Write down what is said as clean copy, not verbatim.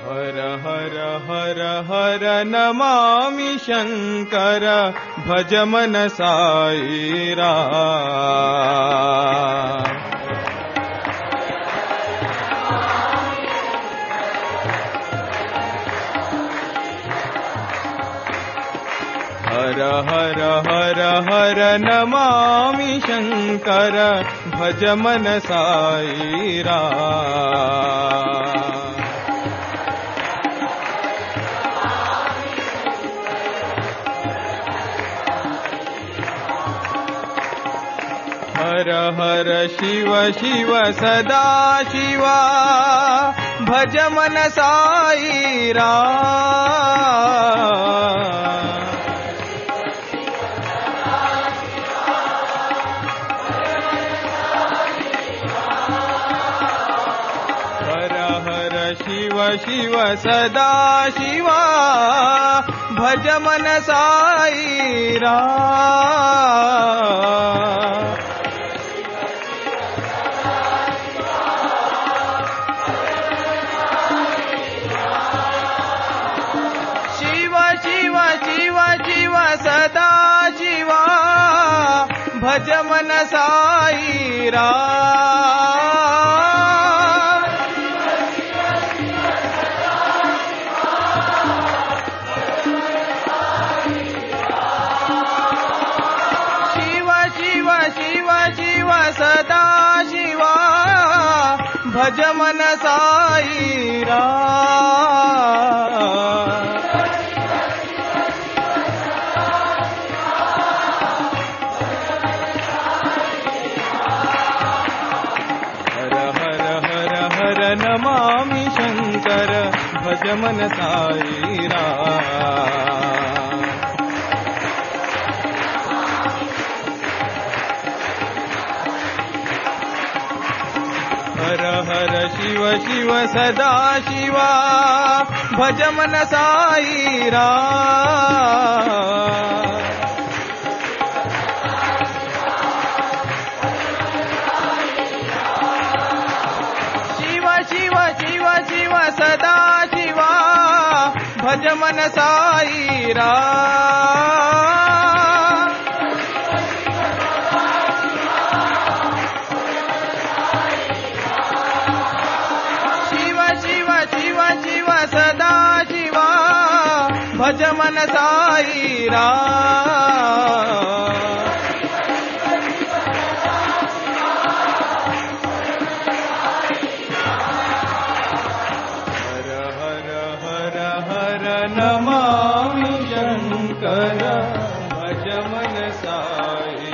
ಹರ ಹರ ಹರ ಹರ ನಮಾಮಿ ಶಂಕರ ಭಜ ಮನ ಸಾಯಿರಾ. ಹರ ಹರ ಹರ ಹರ ನಮಾಮಿ ಶಂಕರ ಭಜ ಮನ ಸಾಯಿರಾ. ಹರ ಹರ ಶಿವ ಶಿವ ಸದಾ ಶಿವ ಭಜ ಮನ ಸಾಯಿರಾ. ಹರ ಹರ ಶಿವ ಶಿವ ಸದಾ ಶಿವ ಭಜ ಮನ ಸಾಯಿರಾ. ಸದಾ ಶಿವ ಭಜ ಮನ ಸಾಯಿರಾ. ಶಿವ ಶಿವ ಶಿವ ಶಿವ ಸದಾ ಶಿವ ಭಜ ಮನ ಸಾಯಿರಾ. ನಮಾಮಿ ಶಂಕರ ಭಜ ಮನ ಸಾಯಿರಾ. ಹರ ಹರ ಶಿವ ಶಿವ ಸದಾ ಶಿವ ಭಜ ಮನ ಸಾಯಿರಾ. ಶಿವ ಶಿವ ಶಿವ ಸದಾ ಶಿವ ಭಜ ಮನ ಸಾಯಿರಾ. ಶಿವ ಶಿವ ಶಿವ ಶಿವ ಸದಾ ಶಿವ ಭಜ ಮನ ಸಾಯಿರಾ. ನಮಾಮಿ ಶಂಕರ ಭಜ ಮನ ಸಾಯಿರಾ.